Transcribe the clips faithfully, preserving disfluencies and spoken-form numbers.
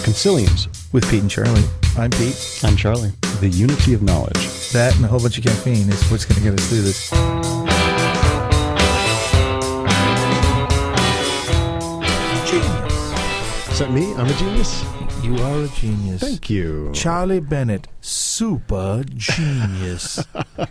Consiliums. With Pete and Charlie. I'm Pete. I'm Charlie. The unity of knowledge. That and a whole bunch of caffeine is what's going to get us through this. Is that me? I'm a genius? You are a genius. Thank you. Charlie Bennett, super genius.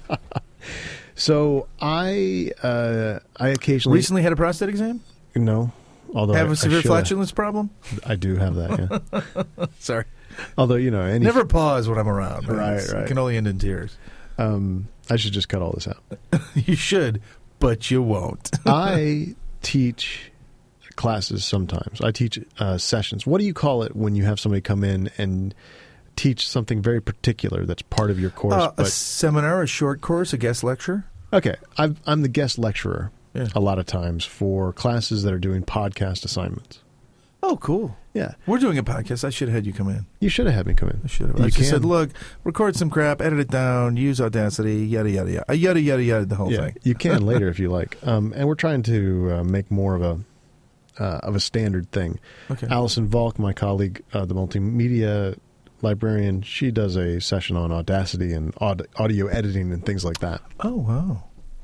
So I uh, I occasionally... Recently had a prostate exam? No. Although Have I, a severe I flatulence problem? I do have that, yeah. Sorry. Although, you know... Any Never pause when I'm around. Right, It's- right. It can only end in tears. Um, I should just cut all this out. You should, but you won't. I teach classes sometimes. I teach uh, sessions. What do you call it when you have somebody come in and teach something very particular that's part of your course? Uh, a but seminar, a short course, a guest lecture? Okay, I've, I'm the guest lecturer Yeah. a lot of times for classes that are doing podcast assignments. Oh, cool. Yeah. We're doing a podcast. I should have had you come in. You should have had me come in. I should have. You I just can. said, look, record some crap, edit it down, use Audacity, yada, yada, yada. Yada, yada, yada, the whole Yeah, thing. you can later if you like. Um, and we're trying to uh, make more of a uh, of a standard thing. Okay. Allison Volk, my colleague, uh, the multimedia librarian, she does a session on Audacity and aud- audio editing and things like that. Oh, wow.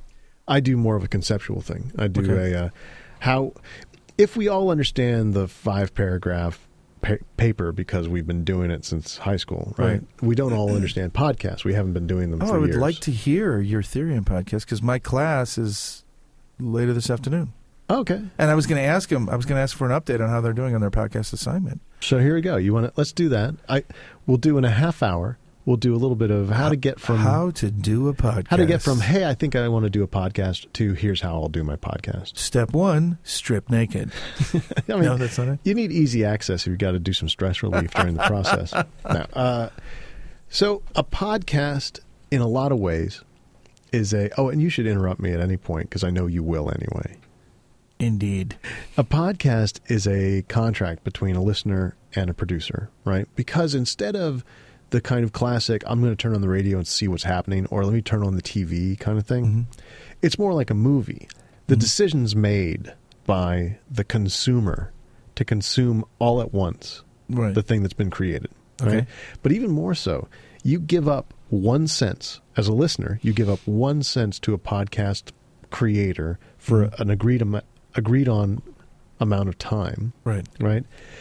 I do more of a conceptual thing. I do Okay. a uh, how if we all understand the five paragraph pa- paper because we've been doing it since high school, right? Right. We don't all understand podcasts. We haven't been doing them Oh, for I would years. like to hear your theory on podcast because my class is later this afternoon. Okay, And I was going to ask them, I was going to ask for an update on how they're doing on their podcast assignment. so here we go. You want to? Let's do that. I we'll do in a half hour. We'll do a little bit of how to get from How to do a podcast. how to get from hey, I think I want to do a podcast to here's how I'll do my podcast. Step one, strip naked. I mean, No, that's not it. you need easy access if you've got to do some stress relief during the process. Now, uh, so a podcast, in a lot of ways, is a... Oh, and you should interrupt me at any point because I know you will anyway. Indeed. A podcast is a contract between a listener and a producer, right? Because instead of the kind of classic, I'm going to turn on the radio and see what's happening, or let me turn on the T V kind of thing, Mm-hmm. it's more like a movie. The decision's made by the consumer to consume all at once Right. the thing that's been created. Okay. Right? But even more so, you give up one cent as a listener. You give up one cent to a podcast creator for Mhm. an agreed am- agreed on amount of time, Right. right?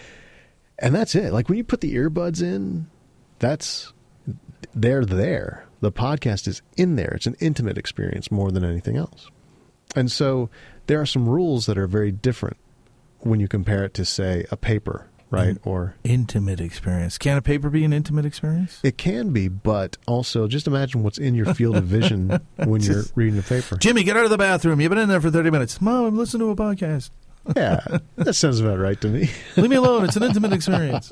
And that's it. Like when you put the earbuds in, that's they're there. The podcast is in there. It's an intimate experience more than anything else. And so there are some rules that are very different when you compare it to, say, a paper, right? Mhm. Or Intimate experience. Can a paper be an intimate experience? it can be, but also just imagine what's in your field of vision when you're Just- reading a paper. Jimmy, get out of the bathroom. You've been in there for thirty minutes. Mom, I'm listening to a podcast. Yeah, that sounds about right to me. Leave me alone. It's an intimate experience.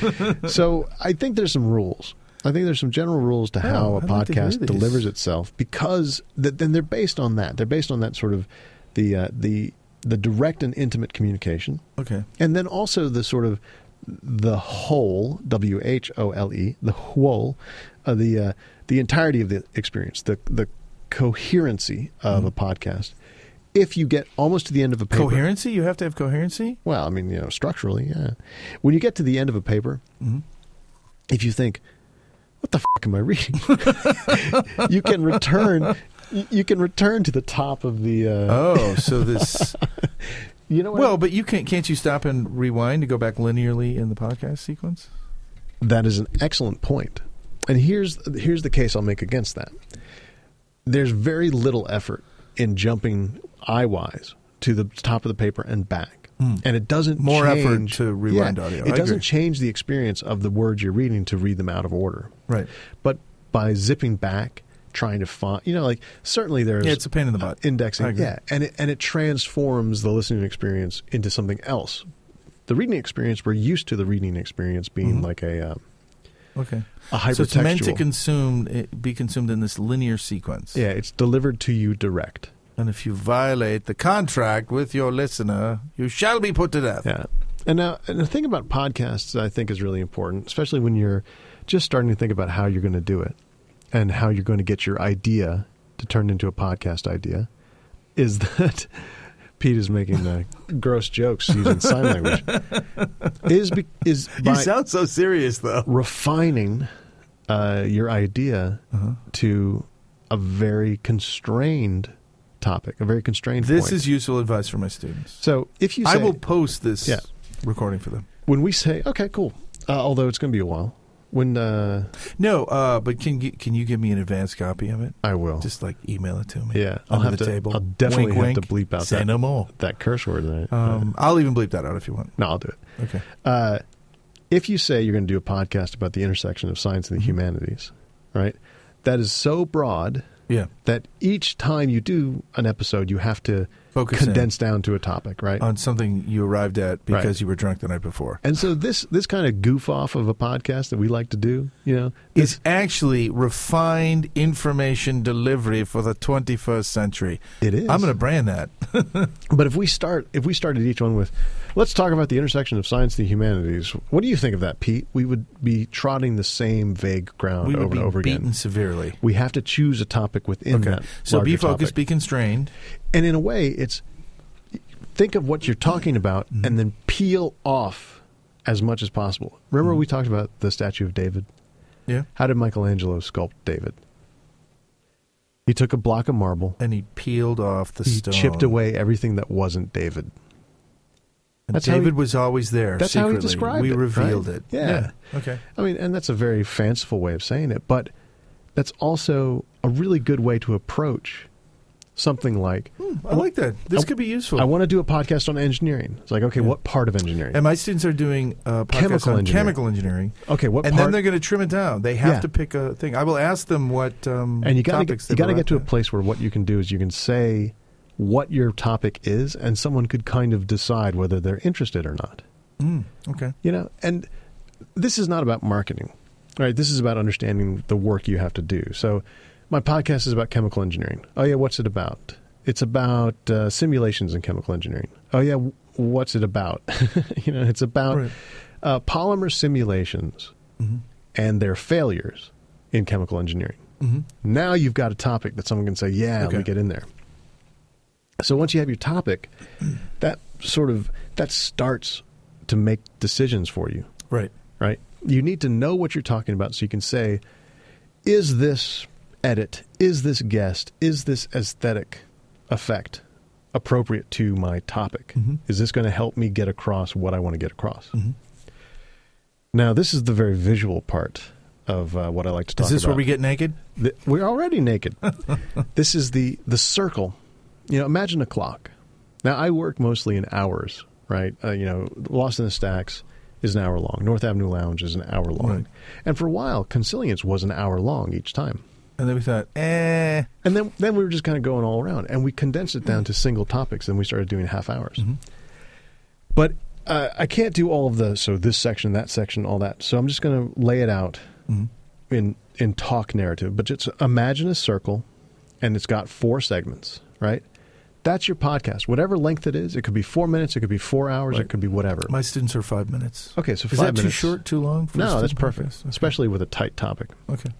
So I think there's some rules. I think there's some general rules to Oh, how a I'd like to hear podcast these. delivers itself because th- then they're based on that. They're based on that sort of the uh, the the direct and intimate communication, Okay. and then also the sort of the whole W H O L E the whole uh, the uh, the entirety of the experience, the the coherency of Mhm. a podcast. If you get almost to the end of a paper, Coherency? You have to have coherency? well, I mean, you know, structurally, yeah. When you get to the end of a paper, Mm-hmm. if you think, what the fuck am I reading? you can return you can return to the top of the uh, Oh, so this... you know what Well, but you can't can't you stop and rewind to go back linearly in the podcast sequence? that is an excellent point. And here's here's the case I'll make against that. There's very little effort in jumping eye-wise to the top of the paper and back. Mm. And it doesn't More effort change, to rewind yeah, audio. It I doesn't agree. change the experience of the words you're reading to read them out of order. Right. But by zipping back, trying to find, you know, like certainly there's Yeah, it's a pain in the butt. I indexing, agree. yeah, and it and it transforms the listening experience into something else. The reading experience, we're used to the reading experience being Mhm. like a um, Okay. a hypertextual. So it's meant to consume, it, be consumed in this linear sequence. yeah, it's delivered to you direct. And if you violate the contract with your listener, you shall be put to death. Yeah, and now and the thing about podcasts that I think is really important, especially when you're just starting to think about how you're going to do it and how you're going to get your idea to turn into a podcast idea, is that Pete is making uh, gross jokes using sign language. is be, is by You sound so serious, though. refining uh, your idea Uh-huh. to a very constrained topic, a very constrained This point. is useful advice for my students. So if you say, I will post this Yeah. recording for them. when we say, okay, cool, uh, although it's going to be a while, when uh, No, uh, but can you, can you give me an advanced copy of it? I will. Just like email it to me. Yeah, I'll under have the to. table. I'll definitely Wink, have wink. to bleep out Say that no more. that curse word. That, Um, I'll even bleep that out if you want. no, I'll do it. Okay. Uh, if you say you're going to do a podcast about the intersection of science and the humanities, right? That is so broad Yeah. that each time you do an episode, you have to Focus in. condense down to a topic, right? On something you arrived at because Right. you were drunk the night before. And so this this kind of goof off of a podcast that we like to do, you know, this, It's actually refined information delivery for the twenty-first century. it is. I'm going to brand that. But if we start if we started each one with, let's talk about the intersection of science and the humanities. What do you think of that, Pete? We would be trotting the same vague ground We would over be and over beaten again. severely. We have to choose a topic within Okay. that. So be larger focused, topic. be constrained. And in a way, it's think of what you're talking about Mm-hmm. and then peel off as much as possible. Remember we talked about the statue of David? Yeah. How did Michelangelo sculpt David? He took a block of marble. And he peeled off the He stone. chipped away everything that wasn't David. And That's how David he- was always there. That's how he secretly. described we it, revealed right? it. Yeah. Okay. I mean, and that's a very fanciful way of saying it, but that's also a really good way to approach something like, Hmm, I like that. This I- could be useful. I want to do a podcast on engineering. It's like, okay, Yeah. what part of engineering? and my students are doing uh, podcasts Chemical on engineering. chemical engineering. okay, what And part? then they're going to trim it down. They have Yeah. to pick a thing. I will ask them what um, and you got to topics you they got to were get to a at. place where what you can do is you can say what your topic is, and someone could kind of decide whether they're interested or not. Mm, okay. You know, and this is not about marketing, right? This is about understanding the work you have to do. So, my podcast is about chemical engineering. Oh yeah, what's it about? It's about uh, simulations in chemical engineering. Oh yeah, w- what's it about? you know, it's about Right. uh, polymer simulations Mm-hmm. and their failures in chemical engineering. Mm-hmm. Now you've got a topic that someone can say, yeah, let Okay. me get in there. So once you have your topic, that sort of that starts to make decisions for you, Right. right? You need to know what you're talking about so you can say, is this edit, is this guest, is this aesthetic effect appropriate to my topic? Mhm. Is this going to help me get across what I want to get across? Mhm. Now, this is the very visual part of uh, what I like to talk Is this about. where we get naked? The, we're already naked. This is the the circle. You know, imagine a clock. Now, I work mostly in hours, right? Uh, you know, Lost in the Stacks is an hour long. North Avenue Lounge is an hour long. Right. And for a while, Consilience was an hour long each time. And then we thought, eh. And then, then we were just kind of going all around. And we condensed it down to single topics, and we started doing half hours. Mhm. But uh, I can't do all of the, so this section, that section, all that. So I'm just going to lay it out Mhm. in in talk narrative. But just imagine a circle, and it's got four segments, right? That's your podcast. Whatever length it is, it could be four minutes, it could be four hours, Right. it could be whatever. My students are five minutes. Okay, so Is five that too minutes. short, too long? For a No, that's student perfect, podcast? Okay. especially with a tight topic. Okay.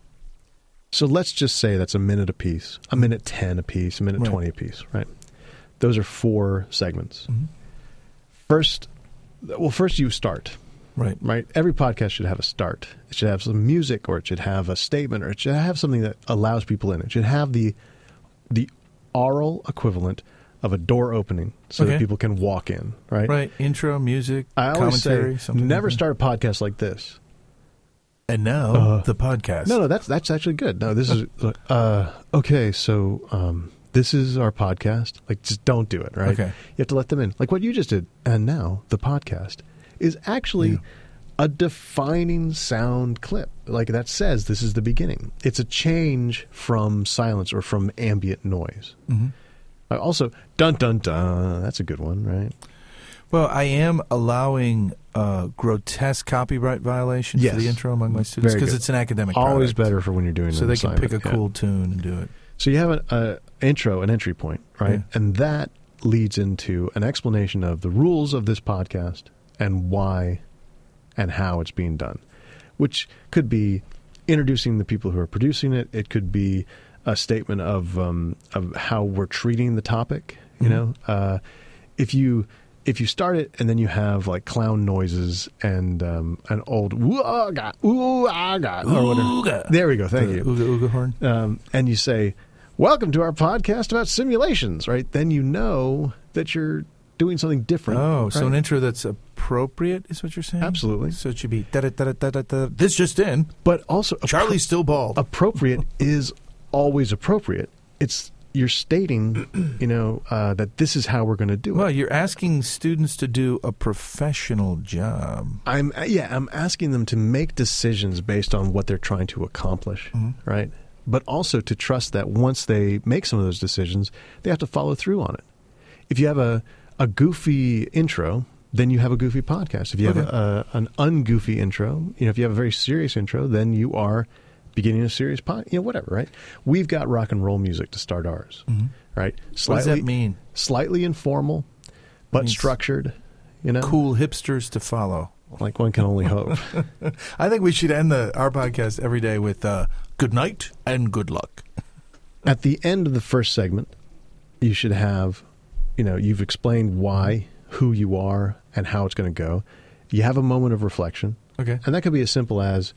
So let's just say that's a minute a piece, a minute ten a piece, a minute Right. twenty a piece, right? Those are four segments. Mhm. First, well, first you start, Right. right? Every podcast should have a start. It should have some music, or it should have a statement, or it should have something that allows people in. It should have the the oral equivalent of a door opening, so Okay. that people can walk in, right? Right. Intro, music, I always commentary, say, something never like that. start a podcast like this. And now, Uh, the podcast. No, no, that's that's actually good. No, this is uh, okay. So um, this is our podcast. Like, just don't do it, right? Okay. You have to let them in, like what you just did. And now the podcast is actually Yeah. a defining sound clip, like that says this is the beginning. It's a change from silence or from ambient noise. hmm Uh, also, dun dun dun. That's a good one, right? Well, I am allowing uh, grotesque copyright violations Yes. for the intro among my students Very because good. it's an academic Always product. better for when you're doing So an they can pick a assignment, yeah. cool tune and do it. So you have an uh, intro, an entry point, right? Yeah. And that leads into an explanation of the rules of this podcast and why and how it's being done, which could be introducing the people who are producing it. It could be a statement of um, of how we're treating the topic. You Mhm. know, uh, if you if you start it and then you have like clown noises and um, an old ooh-ah-ga, ooh-ah-ga, or whatever. Ooga. There we go. Thank The you. Ooga Ooga horn. Um, and you say, welcome to our podcast about simulations, right? Then you know that you're doing something different. Oh, right? so an intro that's appropriate is what you're saying? Absolutely. So it should be da-da-da-da-da-da. This just in. But also, Charlie's still bald. appropriate is always appropriate. It's you're stating, you know, uh, that this is how we're going to do Well, it. you're asking students to do a professional job. I'm yeah, I'm asking them to make decisions based on what they're trying to accomplish, Mhm. right? But also to trust that once they make some of those decisions, they have to follow through on it. If you have a, a goofy intro, then you have a goofy podcast. If you have Okay. a, an ungoofy intro, you know, if you have a very serious intro, then you are beginning a serious pod, you know, whatever, right? We've got rock and roll music to start ours, Mhm. right? What does Slightly, that mean? Slightly informal, but Means structured. You know, Cool hipsters to follow. like one can only hope. I think we should end the our podcast every day with uh, good night and good luck. At the end of the first segment, you should have, you know, you've explained why, who you are, and how it's going to go. You have a moment of reflection, Okay. and that could be as simple as,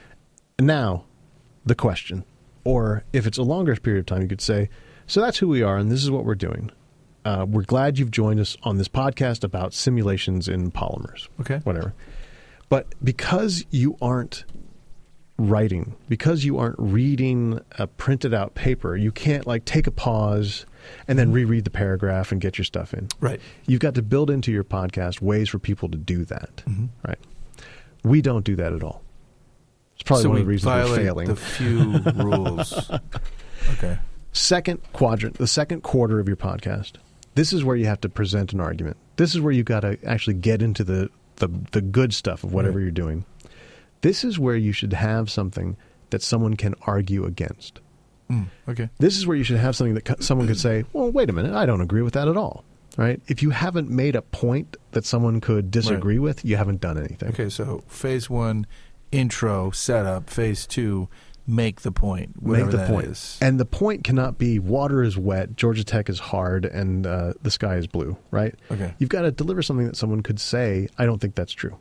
now, the question. Or if it's a longer period of time, you could say, so that's who we are, and this is what we're doing. Uh, we're glad you've joined us on this podcast about simulations in polymers. Okay. Whatever. But because you aren't writing, because you aren't reading a printed out paper, you can't like take a pause and then reread the paragraph and get your stuff in. Right. You've got to build into your podcast ways for people to do that. Mhm. Right. We don't do that at all. It's probably so one we of the reasons violate we're failing. the few rules. Okay. Second quadrant, the second quarter of your podcast. This is where you have to present an argument. This is where you've got to actually get into the, the, the good stuff of whatever Right. you're doing. This is where you should have something that someone can argue against. Mm, okay. This is where you should have something that co- someone could say, well, wait a minute, I don't agree with that at all. Right? If you haven't made a point that someone could disagree with, you haven't done anything. Okay, so phase one, intro, setup. Phase two, make the point. Whatever Make the that point. is. And the point cannot be water is wet, Georgia Tech is hard, and uh, the sky is blue, right? Okay. You've got to deliver something that someone could say, I don't think that's true.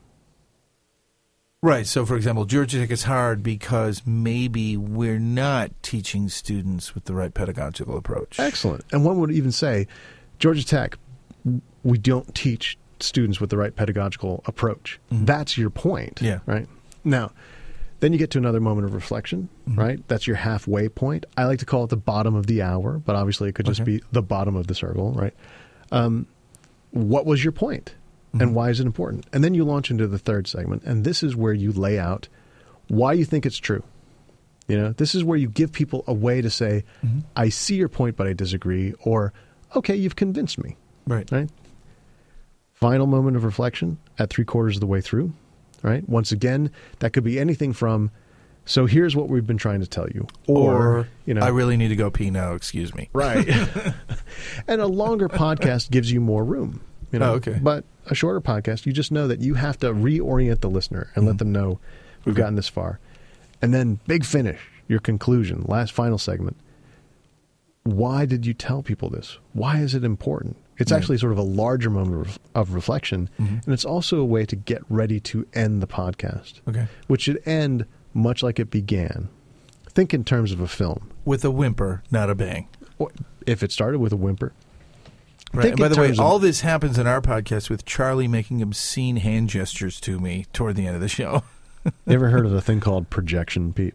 Right. So, for example, Georgia Tech is hard because maybe we're not teaching students with the right pedagogical approach. Excellent. And one would even say, Georgia Tech, we don't teach students with the right pedagogical approach. Mhm. That's your point, Yeah. right? Now, then you get to another moment of reflection, Mhm. right? That's your halfway point. I like to call it the bottom of the hour, but obviously it could just Okay. be the bottom of the circle, right? Um, what was your point? And Mhm. why is it important? And then you launch into the third segment, and this is where you lay out why you think it's true. You know, this is where you give people a way to say, Mhm. I see your point, but I disagree, or, okay, you've convinced me, Right. right? Final moment of reflection at three quarters of the way through, right? Once again, that could be anything from, so here's what we've been trying to tell you, or, Or, you know, I really need to go pee now. Excuse me. right. And a longer podcast gives you more room. You know? Oh, okay. But a shorter podcast, you just know that you have to reorient the listener and Mhm. let them know we've Okay. gotten this far. And then big finish, your conclusion, last final segment. Why did you tell people this? Why is it important? It's Yeah. actually sort of a larger moment of, of reflection. Mhm. And it's also a way to get ready to end the podcast, Okay. which should end much like it began. Think in terms of a film. With a whimper, not a bang. Or if it started with a whimper. Right. Think And by in the way, terms of- all this happens in our podcast with Charlie making obscene hand gestures to me toward the end of the show. You ever heard of a thing called projection, Pete?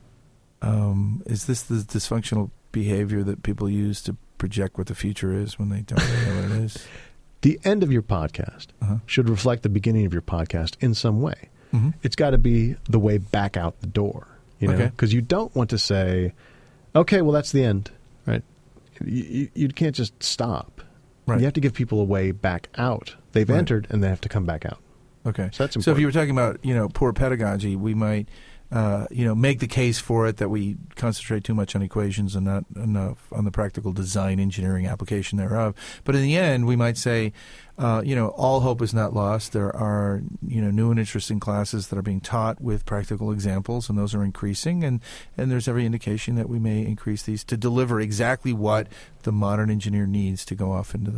Um, is this the dysfunctional behavior that people use to project what the future is when they don't really know what it is? The end of your podcast Uh-huh. should reflect the beginning of your podcast in some way. Mhm. It's got to be the way back out the door, you know, Okay. because you don't want to say, okay, well, that's the end, right? You, you, you can't just stop. Right. You have to give people a way back out. They've Right. entered and they have to come back out. Okay. So that's So if important. you were talking about, you know, poor pedagogy, we might, uh, you know, make the case for it that we concentrate too much on equations and not enough on the practical design, engineering, application thereof. But in the end, we might say, uh, you know, all hope is not lost. There are, you know, new and interesting classes that are being taught with practical examples, and those are increasing. And, and there's every indication that we may increase these to deliver exactly what the modern engineer needs to go off into the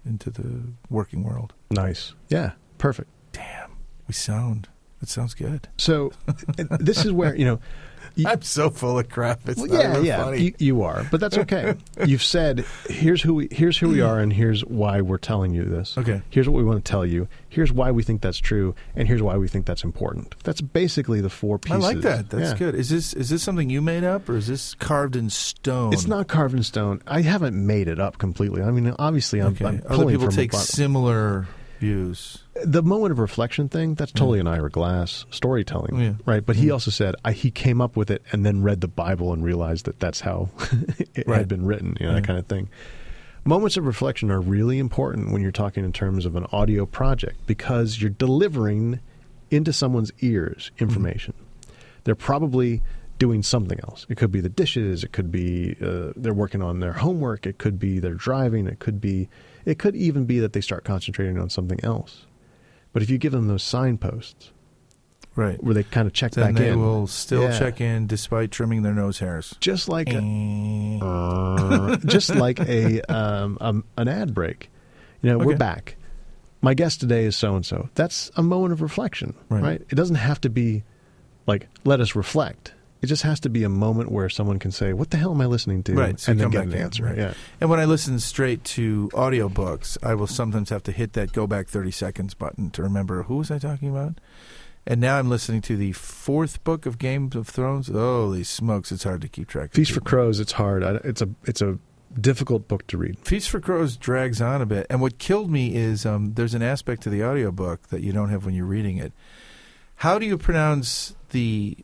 into the working world. Nice. Yeah. Perfect. Damn, we sound. It sounds good. So this is where, you know, you, I'm so full of crap. It's well, not yeah, even yeah, funny. you, you are, but that's okay. You've said, here's who we, here's who we are, and here's why we're telling you this. Okay. Here's what we want to tell you. Here's why we think that's true, and here's why we think that's important. That's basically the four pieces. I like that. That's Yeah. good. Is this is this something you made up, or is this carved in stone? It's not carved in stone. I haven't made it up completely. I mean, obviously, I'm, Okay. I'm Other pulling people from take a bu- similar views. the moment of reflection thing. That's totally an Ira Glass storytelling, Yeah. right? But he Yeah. also said I, he came up with it and then read the Bible and realized that that's how it Right. had been written, you know, Yeah. that kind of thing. Moments of reflection are really important when you're talking in terms of an audio project because you're delivering into someone's ears information. Mm-hmm. They're probably doing something else. It could be the dishes. It could be uh, they're working on their homework. It could be they're driving. It could be, it could even be that they start concentrating on something else. But if you give them those signposts, Right. where they kind of check Then back they in, will still Yeah. check in despite trimming their nose hairs. just like a, Eh. uh, just like a um, um, an ad break. You know, we're Okay. back. My guest today is so and so. That's a moment of reflection, Right. right? It doesn't have to be like let us reflect. It just has to be a moment where someone can say, "What the hell am I listening to?" Right, so and you then come get back an in, answer. right. Yeah. And when I listen straight to audiobooks, I will sometimes have to hit that go back thirty seconds button to remember who was I talking about. And now I'm listening to the fourth book of Game of Thrones. Holy smokes, it's hard to keep track of Feast for people. Crows. It's hard. I, it's a it's a difficult book to read. Feast for Crows drags on a bit. And what killed me is um, there's an aspect to the audiobook that you don't have when you're reading it. How do you pronounce the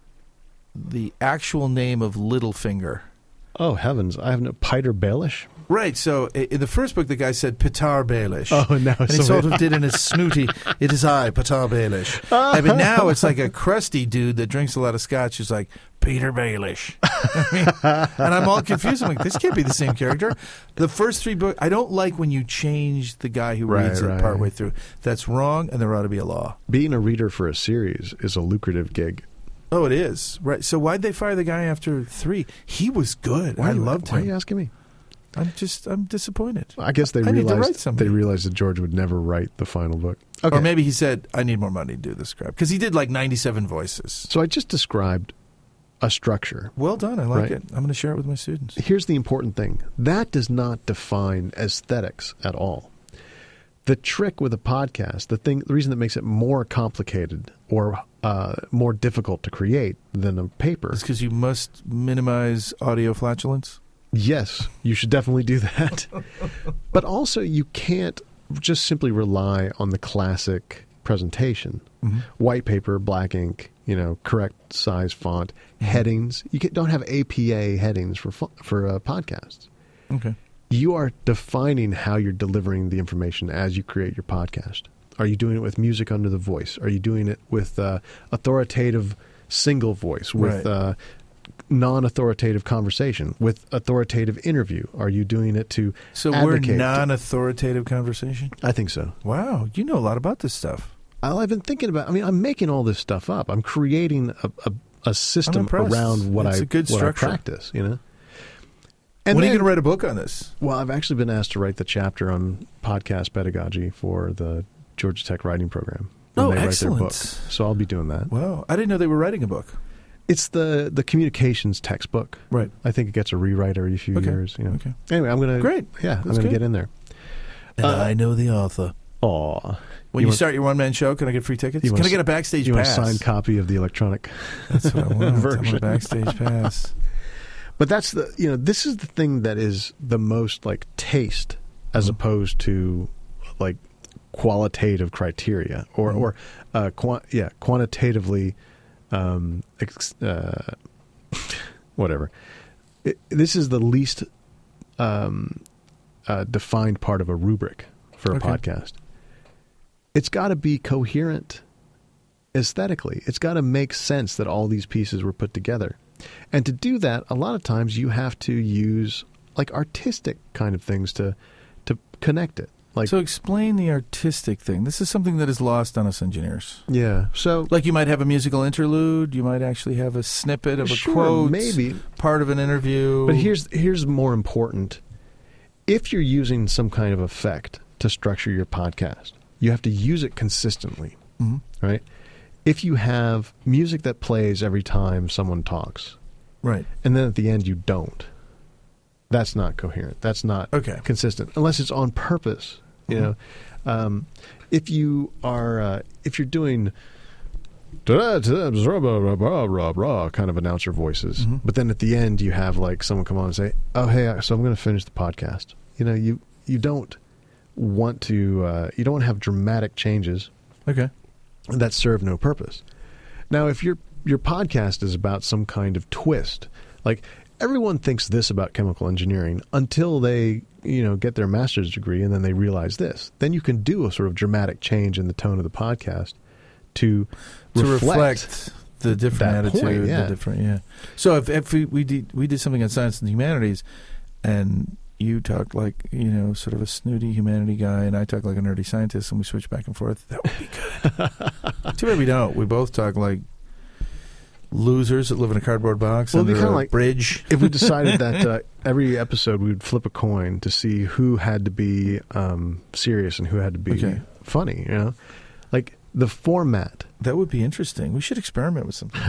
the actual name of Littlefinger? Oh heavens! I have no Peter Baelish. Right. So i- in the first book, the guy said Petar Baelish. Oh no! And he so- sort of did in his snooty, it is I, Petar Baelish. I mean, now it's like a crusty dude that drinks a lot of scotch who's like, Peter Baelish. I mean, and I'm all confused. I'm like, this can't be the same character. The first three books, I don't like when you change the guy who Right, reads it right. partway through. That's wrong, and there ought to be a law. Being a reader for a series is a lucrative gig. Oh, it is. Right. So why'd they fire the guy after three? He was good. Why I are you- loved Why him. are you asking me? I'm just, I'm disappointed. I guess they I need to write realized something. they realized that George would never write the final book. Okay. Or maybe he said, I need more money to do this crap. Because he did like ninety-seven voices. So I just described a structure. Well done. I like Right. it. I'm going to share it with my students. Here's the important thing. That does not define aesthetics at all. The trick with a podcast, the thing, the reason that makes it more complicated or uh, more difficult to create than a paper. It's because you must minimize audio flatulence. Yes, you should definitely do that. But also, you can't just simply rely on the classic presentation. Mm-hmm. White paper, black ink, you know, correct size font, headings. You can, don't have A P A headings for fo- for uh, podcasts. Okay. You are defining how you're delivering the information as you create your podcast. Are you doing it with music under the voice? Are you doing it with uh, authoritative single voice, with Right. uh, non-authoritative conversation, with authoritative interview? Are you doing it to So advocate? we're non-authoritative conversation? I think so. Wow. You know a lot about this stuff. All I've been thinking about, I mean, I'm making all this stuff up. I'm creating a, a, a system impressed. around what, It's I, a good what I structure. practice, you know? when are you then- going to write a book on this? Well, I've actually been asked to write the chapter on podcast pedagogy for the Georgia Tech writing program. when Oh, they write excellent. their book. So I'll be doing that. Wow. I didn't know they were writing a book. It's the the communications textbook. Right. I think it gets a rewrite every few Okay. years. You know. Okay. Anyway, I'm gonna Great. Yeah, I'm That's gonna good. get in there. And Uh, I know the author. Aw. When you, want- start your one-man show, can I get free tickets? You Can want I a- get a backstage You want a pass? signed copy of the electronic That's what I want. I want version. a backstage pass. But that's the you know this is the thing that is the most like taste as Mhm. opposed to like qualitative criteria or Mhm. or uh, qua- yeah quantitatively um, ex- uh, whatever. It, this is the least um, uh, defined part of a rubric for a Okay. podcast. It's got to be coherent aesthetically. It's got to make sense that all these pieces were put together. And to do that, a lot of times you have to use like artistic kind of things to to connect it. Like So explain the artistic thing. This is something that is lost on us engineers. yeah. So Like you might have a musical interlude. You might actually have a snippet of a sure, quote. maybe. Part of an interview. But here's here's more important. If you're using some kind of effect to structure your podcast. You have to use it consistently, Mm-hmm. right? If you have music that plays every time someone talks, Right. and then at the end you don't, that's not coherent. That's not Okay. consistent, unless it's on purpose. You Mhm. know, um, if you are uh, if you're doing kind of announcer voices, Mhm. but then at the end you have like someone come on and say, "Oh, hey, so I'm going to finish the podcast." You know, you you don't want to uh, you don't want to have dramatic changes Okay. that serve no purpose. Now, if your your podcast is about some kind of twist, like everyone thinks this about chemical engineering until they, you know, get their master's degree and then they realize this. Then you can do a sort of dramatic change in the tone of the podcast to To reflect, reflect the different that attitude, point, yeah. the different, yeah. So if, if we, we did we did something on science and humanities, and you talk like, you know, sort of a snooty humanity guy, and I talk like a nerdy scientist, and we switch back and forth, that would be good. Too bad we don't. We both talk like losers that live in a cardboard box Well, it'd be under a kinda like- bridge. if we decided that uh, every episode we would flip a coin to see who had to be um, serious and who had to be Okay. funny, you know, like the format. That would be interesting. We should experiment with something.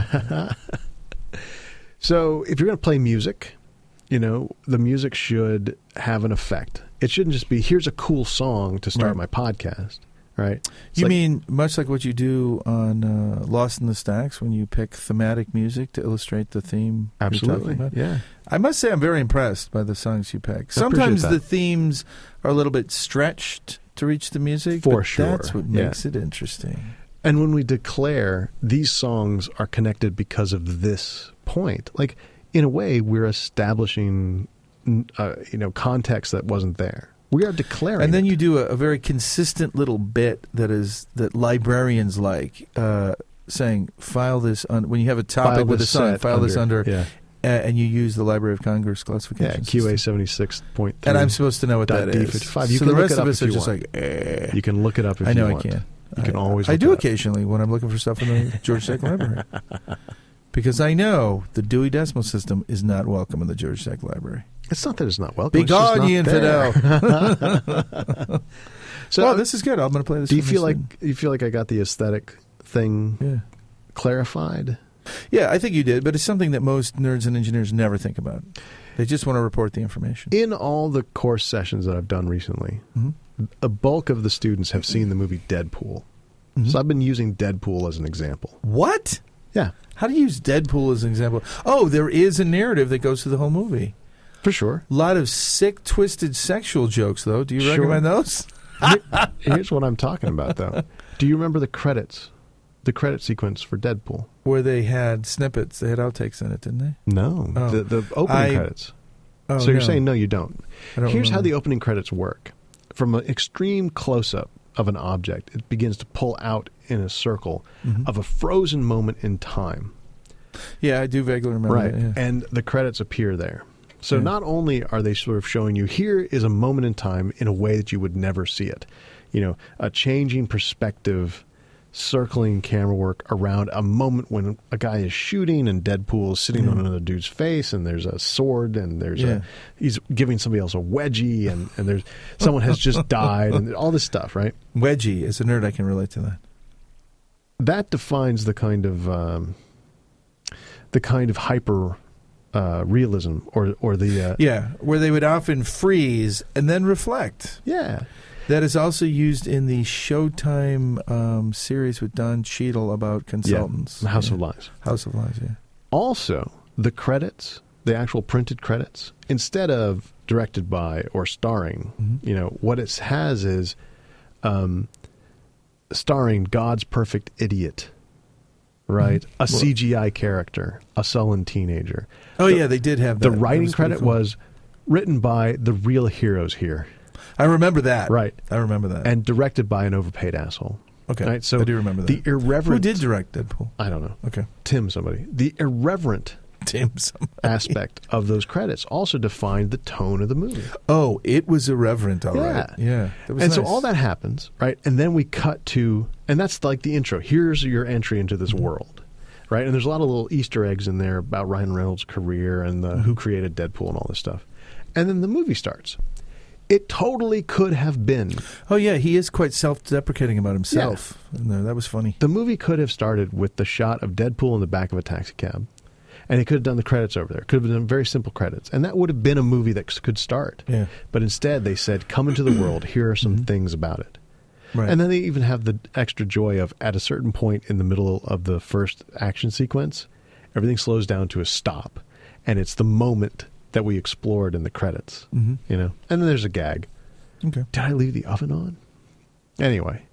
So if you're going to play music, you know, the music should have an effect. It shouldn't just be, here's a cool song to start Right. my podcast, right? It's You like- mean much like what you do on uh, Lost in the Stacks when you pick thematic music to illustrate the theme you're Absolutely, talking about? yeah. I must say I'm very impressed by the songs you pick. appreciate Sometimes that. the themes are a little bit stretched to reach the music, For but sure, that's what yeah. makes it interesting. And when we declare these songs are connected because of this point, like in a way, we're establishing, uh, you know, context that wasn't there. We are declaring. And then it. you do a, a very consistent little bit that is that librarians like, uh, saying file this on when you have a topic File with a this sign, set file this under, yeah, uh, and you use the Library of Congress yeah, classification. Q A system. seventy-six point three. And I'm supposed to know what dot that D is. fifty-five. You so can the look rest it up of us if are you just want. like, eh. You can look it up if I know you I want. can. You can I, always I look do it up. occasionally when I'm looking for stuff in the Georgia Tech Library. Because I know the Dewey Decimal System is not welcome in the Georgia Tech Library. It's not that it's not welcome. Be it's just gone, not ye there. infidel. So, Well, this is good. I'm going to play this. do you for feel me like soon. you feel like I got the aesthetic thing Yeah. clarified? Yeah, I think you did, but it's something that most nerds and engineers never think about. They just want to report the information. In all the course sessions that I've done recently, Mhm. a bulk of the students have seen the movie Deadpool. Mhm. So I've been using Deadpool as an example. What? Yeah, How do you use Deadpool as an example? Oh, there is a narrative that goes through the whole movie. for sure. A lot of sick, twisted sexual jokes, though. Do you Sure. recommend those? Here- Here's what I'm talking about, though. Do you remember the credits? The credit sequence for Deadpool? Where they had snippets, they had outtakes in it, didn't they? No, Oh. the, the opening I- credits. Oh, so you're no. saying no, you don't. I don't Here's how remember. the opening credits work. From an extreme close-up of an object, it begins to pull out in a circle Mhm. of a frozen moment in time. Yeah, I do vaguely remember Right. that, yeah. And the credits appear there. So Yeah. not only are they sort of showing you here is a moment in time in a way that you would never see it. You know, a changing perspective, circling camera work around a moment when a guy is shooting and Deadpool is sitting Yeah. on another dude's face and there's a sword and there's Yeah. a he's giving somebody else a wedgie and, and there's someone has just died and all this stuff, right? Wedgie, as a nerd, I can relate to that. That defines the kind of um, the kind of hyper uh, realism or or the uh, Yeah, where they would often freeze and then reflect. yeah. That is also used in the Showtime um, series with Don Cheadle about consultants. The House Yeah. of Lies. House of Lies, yeah. Also, the credits, the actual printed credits, instead of directed by or starring, Mhm. you know, what it has is um, starring God's perfect idiot, right? Mhm. A Well- C G I character, a sullen teenager. Oh, The- yeah, they did have that. The That writing was pretty credit cool. was written by the real heroes here, I remember that. right? I remember that. And directed by an overpaid asshole. okay, right, so I do remember that. The irreverent. Who did direct Deadpool? I don't know. Okay. Tim somebody. The irreverent Tim somebody. aspect of those credits also defined the tone of the movie. Oh, it was irreverent, all right. Yeah. Yeah. That was And so nice. all that happens, right? And then we cut to, and that's like the intro. Here's your entry into this Mm-hmm. world, right? And there's a lot of little Easter eggs in there about Ryan Reynolds' career and the, Mm-hmm. who created Deadpool and all this stuff. And then the movie starts. It totally could have been. Oh, yeah, he is quite self-deprecating about himself. Yeah. In there. That was funny. The movie could have started with the shot of Deadpool in the back of a taxi cab. And he could have done the credits over there. Could have done very simple credits. And that would have been a movie that could start. Yeah. But instead, they said, come into the world. Here are some mm-hmm. things about it. Right. And then they even have the extra joy of, at a certain point in the middle of the first action sequence, everything slows down to a stop. And it's the moment that we explored in the credits. Mm-hmm. You know? And then there's a gag. Okay. Did I leave the oven on? Anyway,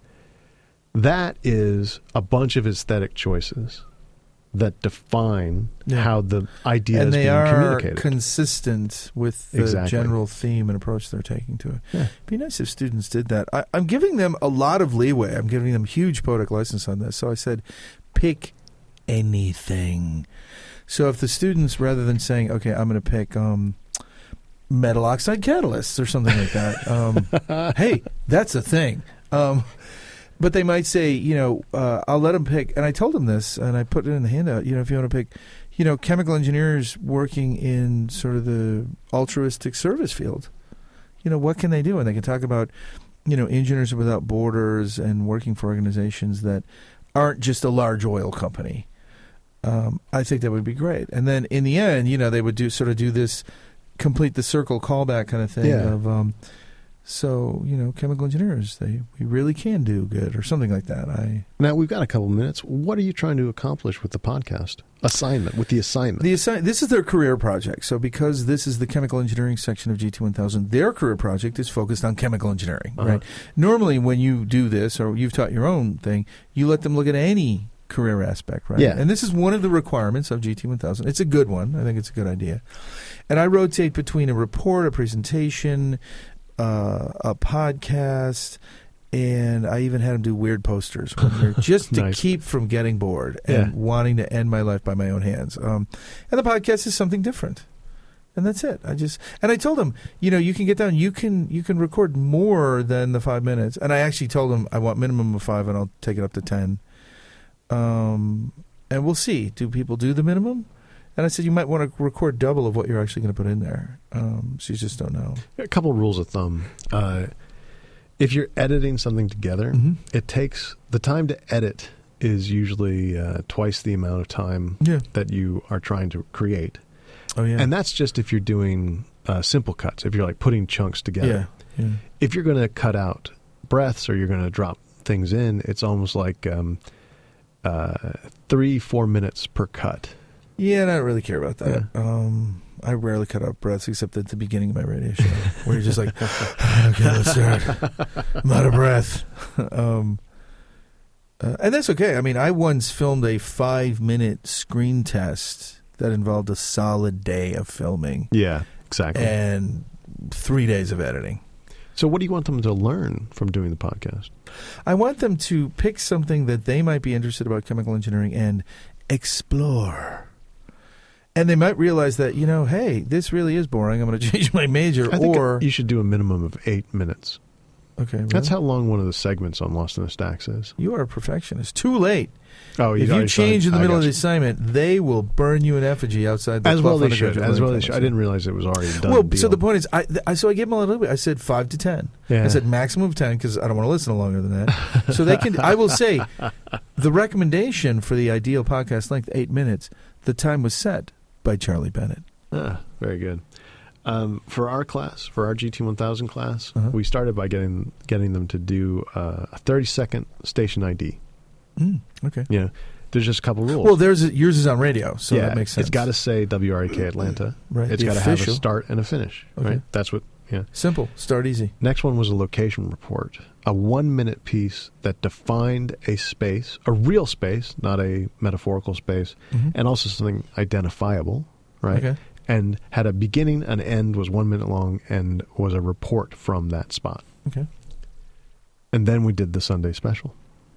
that is a bunch of aesthetic choices that define yeah. how the idea and is being communicated. And they are consistent with the exactly. general theme and approach they're taking to it. Yeah. It'd be nice if students did that. I, I'm giving them a lot of leeway. I'm giving them huge poetic license on this. So I said, pick anything. So if the students, rather than saying, okay, I'm going to pick um, metal oxide catalysts or something like that, um, hey, that's a thing. Um But they might say, you know, uh, I'll let them pick. And I told them this, and I put it in the handout. You know, if you want to pick, you know, chemical engineers working in sort of the altruistic service field, you know, what can they do? And they can talk about, you know, Engineers Without Borders and working for organizations that aren't just a large oil company. Um, I think that would be great. And then in the end, you know, they would do sort of do this complete the circle callback kind of thing yeah. of. Um, So, you know, chemical engineers, they we really can do good or something like that. I Now, we've got a couple minutes. What are you trying to accomplish with the podcast? Assignment, with the assignment. The assi- This is their career project. So because this is the chemical engineering section of G T one thousand, their career project is focused on chemical engineering, uh-huh. right? Normally when you do this or you've taught your own thing, you let them look at any career aspect, right? Yeah. And this is one of the requirements of G T one thousand. It's a good one. I think it's a good idea. And I rotate between a report, a presentation, Uh, a podcast, and I even had him do weird posters just to nice. keep from getting bored and yeah. wanting to end my life by my own hands. Um, and the podcast is something different, and that's it. I just and I told him, you know, you can get down, you can you can record more than the five minutes. And I actually told him I want minimum of five, and I'll take it up to ten. Um, and we'll see. Do people do the minimum? And I said, you might want to record double of what you're actually going to put in there. Um, so you just don't know. A couple rules of thumb. Uh, if you're editing something together, mm-hmm. it takes the time to edit is usually uh, twice the amount of time yeah. that you are trying to create. Oh, yeah. And that's just if you're doing uh, simple cuts, if you're like putting chunks together. Yeah. yeah. If you're going to cut out breaths or you're going to drop things in, it's almost like um, uh, three, four minutes per cut. Yeah, and I don't really care about that. Yeah. Um, I rarely cut out breaths except at the beginning of my radio show, where you're just like, okay, let's start. I'm out of breath. Um, uh, and that's okay. I mean, I once filmed a five-minute screen test that involved a solid day of filming. Yeah, exactly. And three days of editing. So what do you want them to learn from doing the podcast? I want them to pick something that they might be interested about chemical engineering and explore. And they might realize that, you know, hey, this really is boring. I'm going to change my major. I think or you should do a minimum of eight minutes. Okay, really? That's how long one of the segments on Lost in the Stacks is. You are a perfectionist. Too late. Oh, you if you change in the I middle of the you. assignment, they will burn you in effigy outside the as well they should. should. As well they should. I didn't realize it was already done. Well, deal. so the point is, I, I so I gave them a little bit. I said five to ten. Yeah. I said maximum of ten because I don't want to listen longer than that. So they can. I will say, the recommendation for the ideal podcast length, eight minutes. The time was set by Charlie Bennett. Ah, very good. Um, for our class, for our G T one thousand class, uh-huh. we started by getting getting them to do uh, a thirty second station I D. Mm, okay. Yeah, there's just a couple rules. Well, there's a, yours is on radio, so yeah, that makes sense. It's got to say W R E K Atlanta. Right. It's got to have a start and a finish. Okay. Right. That's what. Yeah. Simple. Start easy. Next one was a location report, a one minute piece that defined a space, a real space, not a metaphorical space, mm-hmm. and also something identifiable. Right. Okay. And had a beginning, an end, was one minute long, and was a report from that spot. Okay. And then we did the Sunday special.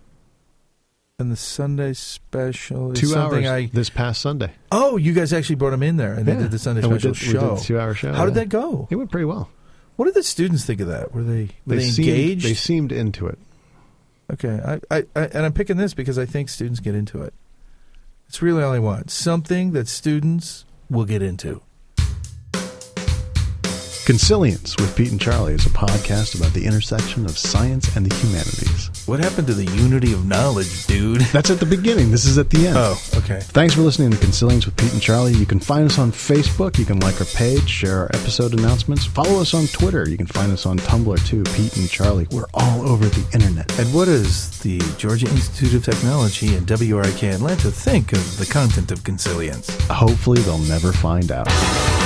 And the Sunday special is two something hours I... this past Sunday. Oh, you guys actually brought them in there, and Yeah. they did the Sunday And we special did- show. We did a two-hour show. How did yeah. that go? It went pretty well. What did the students think of that? Were they were they, seemed, engaged? They seemed into it. Okay, I, I, I, and I'm picking this because I think students get into it. It's really all I want. Something that students will get into. Consilience with Pete and Charlie is a podcast about the intersection of science and the humanities. What happened to the unity of knowledge, dude? That's at the beginning. This is at the end. Oh, okay. Thanks for listening to Consilience with Pete and Charlie. You can find us on Facebook. You can like our page, share our episode announcements. Follow us on Twitter. You can find us on Tumblr too, Pete and Charlie. We're all over the internet. And what does the Georgia Institute of Technology and W R I K Atlanta think of the content of Consilience? Hopefully they'll never find out.